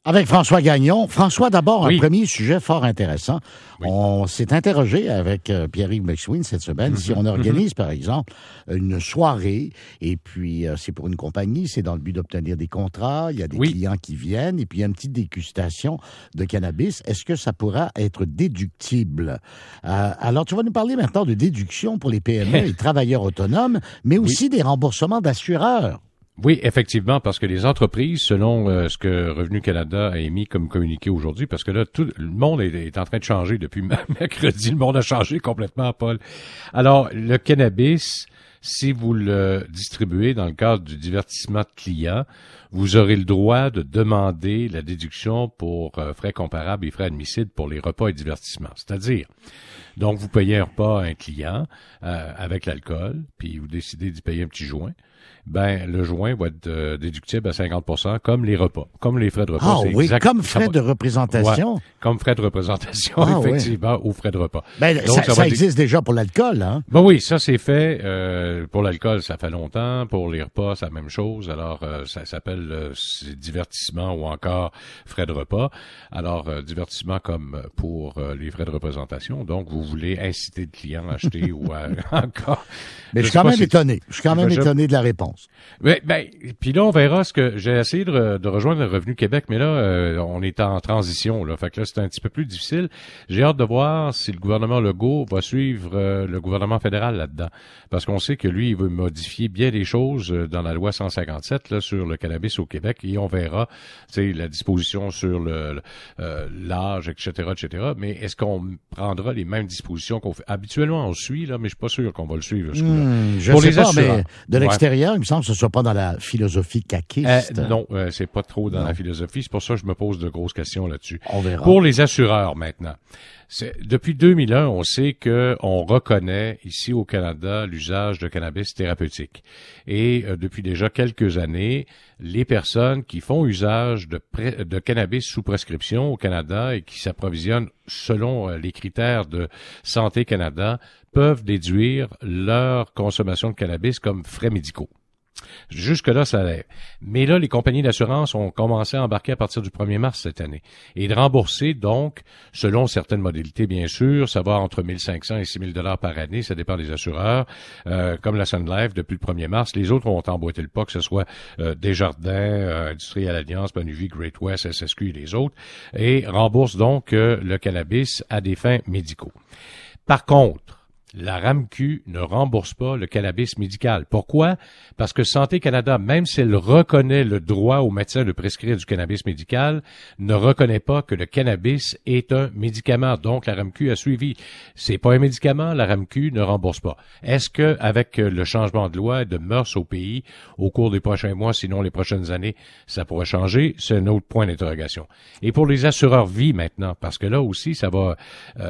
Avec François Gagnon. François, d'abord, Oui. un premier sujet fort intéressant. Oui. On s'est interrogé avec Pierre-Yves McSween cette semaine si on organise, par exemple, une soirée, et puis c'est pour une compagnie, c'est dans le but d'obtenir des contrats, il y a des Oui. clients qui viennent, et puis il y a une petite dégustation de cannabis. Est-ce que ça pourra être déductible? Alors, tu vas nous parler maintenant de déduction pour les PME et travailleurs autonomes, mais aussi des remboursements d'assureurs. Oui, effectivement, parce que les entreprises, selon ce que Revenu Canada a émis comme communiqué aujourd'hui, parce que là, tout le monde est en train de changer depuis mercredi. Le monde a changé complètement, Paul. Alors, le cannabis, si vous le distribuez dans le cadre du divertissement de clients, vous aurez le droit de demander la déduction pour frais comparables et frais admissibles pour les repas et divertissements. C'est-à-dire, donc, vous payez un repas à un client avec l'alcool, puis vous décidez d'y payer un petit joint. Ben, le joint va être déductible à 50%, comme les repas, comme les frais de repas. Ah C'est oui, exact, comme frais de représentation. Ouais, comme frais de représentation, Ah, effectivement, ou frais de repas. Ben, Donc, ça va existe déjà pour l'alcool, hein? Ben oui, ça c'est fait. Pour l'alcool, ça fait longtemps. Pour les repas, c'est la même chose. Alors, ça s'appelle divertissement ou encore frais de repas. Alors, divertissement comme pour les frais de représentation. Donc, vous voulez inciter le client à acheter ou encore... Mais je suis quand même étonné. Je suis quand même étonné de la réponse. Ben, puis là, on verra ce que j'ai essayé de rejoindre le Revenu Québec, mais là, on est en transition, là. Fait que là, c'est un petit peu plus difficile. J'ai hâte de voir si le gouvernement Legault va suivre le gouvernement fédéral là-dedans. Parce qu'on sait que lui, il veut modifier bien des choses dans la loi 157, là, sur le cannabis au Québec, et on verra, tu sais, la disposition sur l'âge, etc., etc. Mais est-ce qu'on prendra les mêmes dispositions qu'on fait? Habituellement, on suit, là, mais je suis pas sûr qu'on va le suivre, ce coup-là. Je Pour sais les pas, assureurs. mais de l'extérieur, il me semble que ce soit pas dans la philosophie caquiste. Non, c'est pas trop dans Non. la philosophie. C'est pour ça que je me pose de grosses questions là-dessus. On verra. Pour les assureurs maintenant. Depuis 2001, on sait que on reconnaît ici au Canada l'usage de cannabis thérapeutique. Et depuis déjà quelques années, les personnes qui font usage de cannabis sous prescription au Canada et qui s'approvisionnent selon les critères de Santé Canada peuvent déduire leur consommation de cannabis comme frais médicaux. Jusque-là, ça allait. Mais là, les compagnies d'assurance ont commencé à embarquer à partir du 1er mars cette année. Et de rembourser, donc, selon certaines modalités, bien sûr, ça va entre 1 500 et 6 000 $ par année, ça dépend des assureurs, comme la Sun Life depuis le 1er mars. Les autres ont emboîté le pas, que ce soit Desjardins, Industrielle Alliance, Manuvie, Great West, SSQ et les autres, et remboursent donc le cannabis à des fins médicaux. Par contre, la RAMQ ne rembourse pas le cannabis médical. Pourquoi? Parce que Santé Canada, même si elle reconnaît le droit aux médecins de prescrire du cannabis médical, ne reconnaît pas que le cannabis est un médicament. Donc, la RAMQ a suivi. C'est pas un médicament, la RAMQ ne rembourse pas. Est-ce que, avec le changement de loi et de mœurs au pays, au cours des prochains mois, sinon les prochaines années, ça pourrait changer? C'est un autre point d'interrogation. Et pour les assureurs vie maintenant, parce que là aussi, ça va,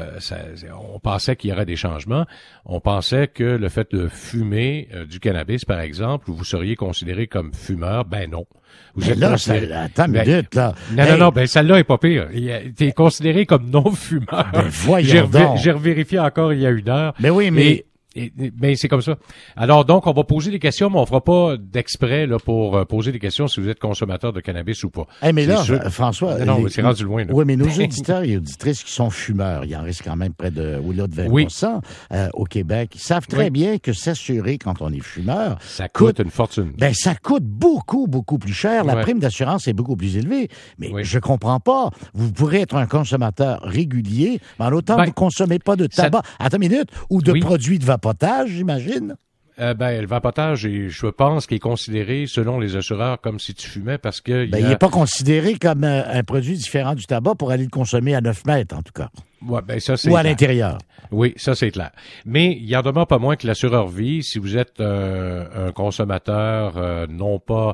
on pensait qu'il y aurait des changements. On pensait que le fait de fumer du cannabis, par exemple, vous seriez considéré comme fumeur. Ben non. Vous êtes là, considéré... attends une minute, là. Non, ben celle-là est pas pire. T'es considéré comme non-fumeur. Ben voyons donc. J'ai revérifié encore il y a 1 heure. Mais oui, mais... Mais c'est comme ça. Alors donc, on va poser des questions, mais on fera pas d'exprès là pour poser des questions si vous êtes consommateur de cannabis ou pas. Mais là, sûr... François... Non, c'est rendu loin. Là. Oui, mais nos auditeurs et auditrices qui sont fumeurs, il en reste quand même près de, au-delà de 20% au Québec, ils savent très bien que s'assurer quand on est fumeur... Ça coûte une fortune. Ben, ça coûte beaucoup, beaucoup plus cher. La prime d'assurance est beaucoup plus élevée. Mais je comprends pas. Vous pourrez être un consommateur régulier, mais en autant que vous ne consommez pas de tabac, attends une minute, ou de produits de vapotage, j'imagine. Le vapotage, je pense qu'il est considéré, selon les assureurs, comme si tu fumais parce que... il n'est pas considéré comme un produit différent du tabac pour aller le consommer à 9 mètres, en tout cas. Ouais, ben ça, c'est ou à clair. l'intérieur. Oui, ça c'est clair. Mais il en demeure pas moins que l'assureur vie, si vous êtes un consommateur non pas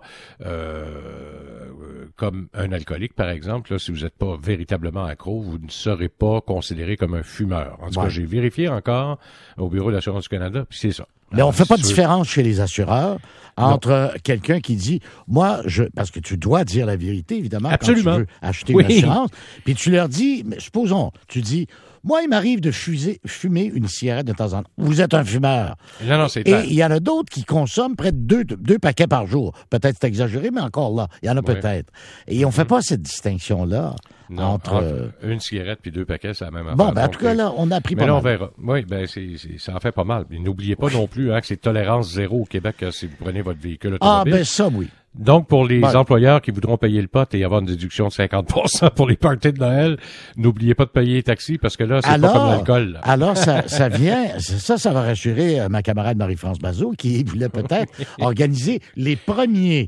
comme un alcoolique, par exemple, là, si vous n'êtes pas véritablement accro, vous ne serez pas considéré comme un fumeur. En tout cas, j'ai vérifié encore au Bureau d'assurance du Canada, puis c'est ça. Mais on fait pas de différence chez les assureurs entre quelqu'un qui dit, moi, parce que tu dois dire la vérité, évidemment, Absolument. quand tu veux acheter une assurance, puis tu leur dis, mais supposons, tu dis, moi, il m'arrive de fumer une cigarette de temps en temps. Vous êtes un fumeur. Non, c'est clair. Et il y en a d'autres qui consomment près de 2 paquets par jour. Peut-être c'est exagéré, mais encore là, il y en a peut-être. Et on fait pas cette distinction-là. Non, entre une cigarette puis 2 paquets, c'est la même affaire. Bon, en tout cas, là, on a appris pas mal. Mais là, on verra. Oui, ça en fait pas mal. Mais n'oubliez pas non plus que c'est tolérance zéro au Québec si vous prenez votre véhicule automobile. Ça, oui. Donc, pour les employeurs qui voudront payer le pot et avoir une déduction de 50% pour les parties de Noël, n'oubliez pas de payer les taxis parce que là, c'est pas comme l'alcool. Alors, ça vient, ça va rassurer ma camarade Marie-France Bazot qui voulait peut-être organiser les premiers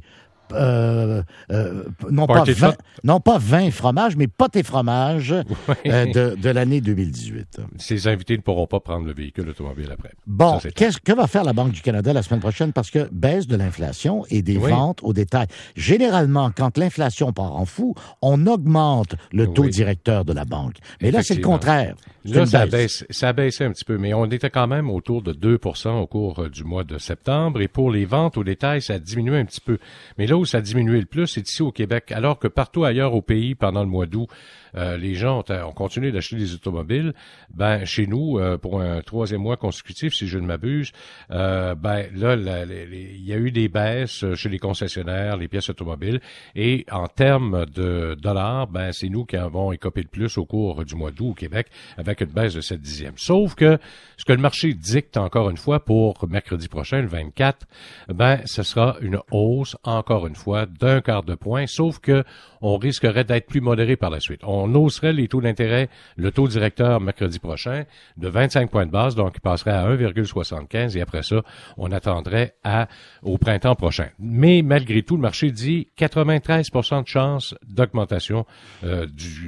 non pas 20 fromages, mais potes et fromages de l'année 2018. Ces invités ne pourront pas prendre le véhicule automobile après. Bon, que va faire la Banque du Canada la semaine prochaine? Parce que baisse de l'inflation et des ventes au détail. Généralement, quand l'inflation part en fou, on augmente le taux directeur de la banque. Mais là, c'est le contraire. Là, ça a baissé un petit peu, mais on était quand même autour de 2% au cours du mois de septembre. Et pour les ventes au détail, ça a diminué un petit peu. Mais là où ça a diminué le plus, c'est ici au Québec. Alors que partout ailleurs au pays, pendant le mois d'août, les gens ont continué d'acheter des automobiles. Chez nous, pour un 3e mois consécutif, si je ne m'abuse, là, il y a eu des baisses chez les concessionnaires, les pièces automobiles. Et en termes de dollars, c'est nous qui avons écopé le plus au cours du mois d'août au Québec, avec une baisse de 7/10. Sauf que ce que le marché dicte encore une fois pour mercredi prochain, le 24, ce sera une hausse encore une fois d'1 quart de point, sauf que on risquerait d'être plus modéré par la suite. On hausserait les taux d'intérêt, le taux directeur mercredi prochain de 25 points de base, donc il passerait à 1,75 et après ça, on attendrait au printemps prochain. Mais malgré tout, le marché dit 93% de chance d'augmentation du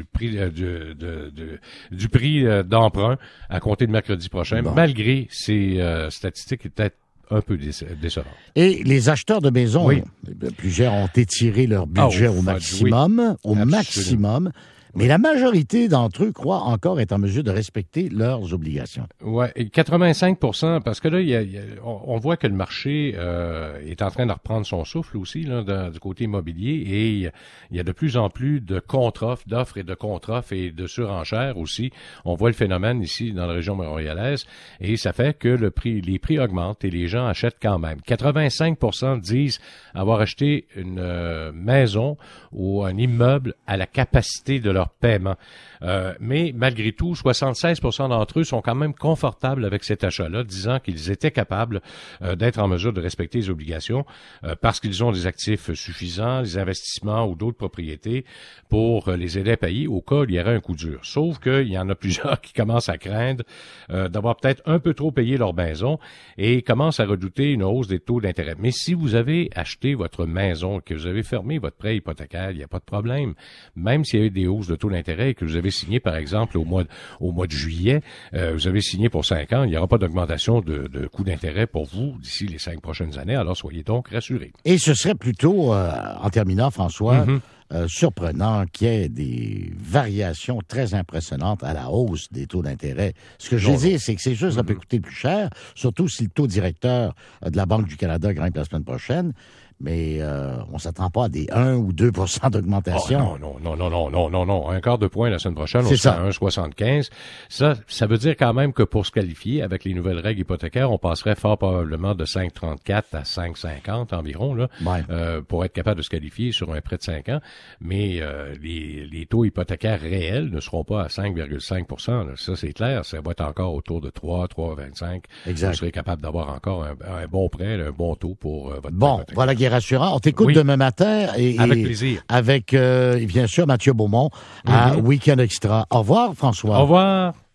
prix d'emprunt à compter de mercredi prochain, malgré ces statistiques qui étaient un peu décevant. Et les acheteurs de maisons, plusieurs ont étiré leur budget au maximum, maximum. Mais la majorité d'entre eux croient encore être en mesure de respecter leurs obligations. Ouais, et 85%, parce que là, on voit que le marché est en train de reprendre son souffle aussi là, du côté immobilier, et il y a de plus en plus de contre-offres, d'offres et de contre-offres et de surenchères aussi. On voit le phénomène ici dans la région montréalaise, et ça fait que les prix augmentent et les gens achètent quand même. 85% disent avoir acheté une maison ou un immeuble à la capacité de leur paiement. Mais malgré tout, 76% d'entre eux sont quand même confortables avec cet achat-là, disant qu'ils étaient capables d'être en mesure de respecter les obligations parce qu'ils ont des actifs suffisants, des investissements ou d'autres propriétés pour les aider à payer au cas où il y aurait un coup dur. Sauf qu'il y en a plusieurs qui commencent à craindre d'avoir peut-être un peu trop payé leur maison et commencent à redouter une hausse des taux d'intérêt. Mais si vous avez acheté votre maison, que vous avez fermé votre prêt hypothécaire, il n'y a pas de problème. Même s'il y a eu des hausses de taux d'intérêt et que vous avez signé, par exemple, au mois de juillet, vous avez signé pour 5 ans, il n'y aura pas d'augmentation de coût d'intérêt pour vous d'ici les 5 prochaines années, alors soyez donc rassurés. Et ce serait plutôt, en terminant, François, surprenant qu'il y ait des variations très impressionnantes à la hausse des taux d'intérêt. Ce que je veux dire, c'est que c'est juste ça peut coûter plus cher, surtout si le taux directeur de la Banque du Canada grimpe la semaine prochaine. Mais on ne s'attend pas à des 1 ou 2% d'augmentation. Non. Un quart de point la semaine prochaine, on sera à 1,75. Ça veut dire quand même que pour se qualifier avec les nouvelles règles hypothécaires, on passerait fort probablement de 5,34 à 5,50 environ là, pour être capable de se qualifier sur un prêt de 5 ans. Mais les taux hypothécaires réels ne seront pas à 5,5 %. Ça, c'est clair. Ça va être encore autour de 3,25. Exact. Vous serez capable d'avoir encore un bon prêt, un bon taux pour votre prêt. Voilà, rassurant. On t'écoute demain matin. Avec plaisir. Avec, bien sûr, Mathieu Beaumont à Week-end Extra. Au revoir, François. Au revoir.